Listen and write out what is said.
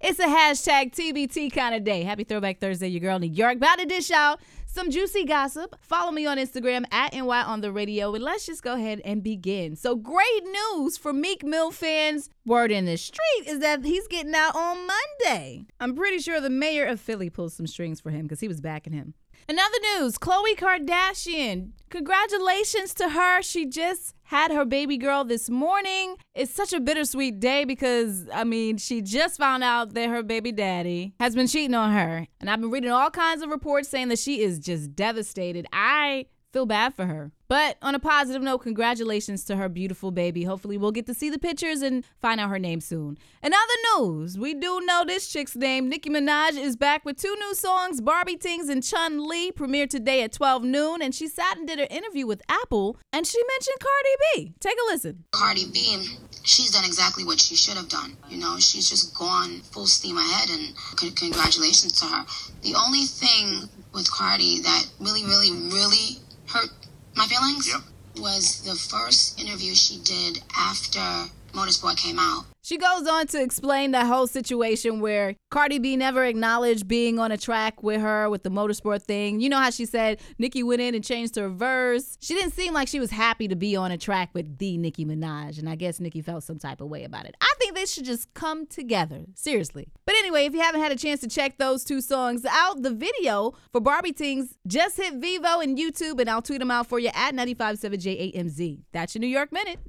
It's a hashtag TBT kind of day. Happy Throwback Thursday, your girl New York. About to dish out some juicy gossip. Follow me on Instagram at NY on the radio, and let's just go ahead and begin. So great news for Meek Mill fans. Word in the street is that he's getting out on Monday. I'm pretty sure the mayor of Philly pulled some strings for him because he was backing him. In other news, Khloe Kardashian. Congratulations to her. She just had her baby girl this morning. It's such a bittersweet day because, she just found out that her baby daddy has been cheating on her. And I've been reading all kinds of reports saying that she is just devastated. I feel bad for her. But on a positive note, congratulations to her beautiful baby. Hopefully we'll get to see the pictures and find out her name soon. In other news, we do know this chick's name. Nicki Minaj is back with 2 new songs, Barbie Tings and Chun-Li, premiered today at 12 noon. And she sat and did an interview with Apple, and she mentioned Cardi B. Take a listen. Cardi B, she's done exactly what she should have done. She's just gone full steam ahead, and congratulations to her. The only thing with Cardi that really, really, really hurt my feelings was the first interview she did after Motorsport came out. She goes on to explain that whole situation where Cardi B never acknowledged being on a track with her with the motorsport thing. You know how she said Nicki went in and changed her verse? She didn't seem like she was happy to be on a track with the Nicki Minaj, and I guess Nicki felt some type of way about it. I think they should just come together. Seriously. But anyway, if you haven't had a chance to check those 2 songs out, the video for Barbie Tings just hit Vivo and YouTube, and I'll tweet them out for you at 957JAMZ. That's your New York Minute.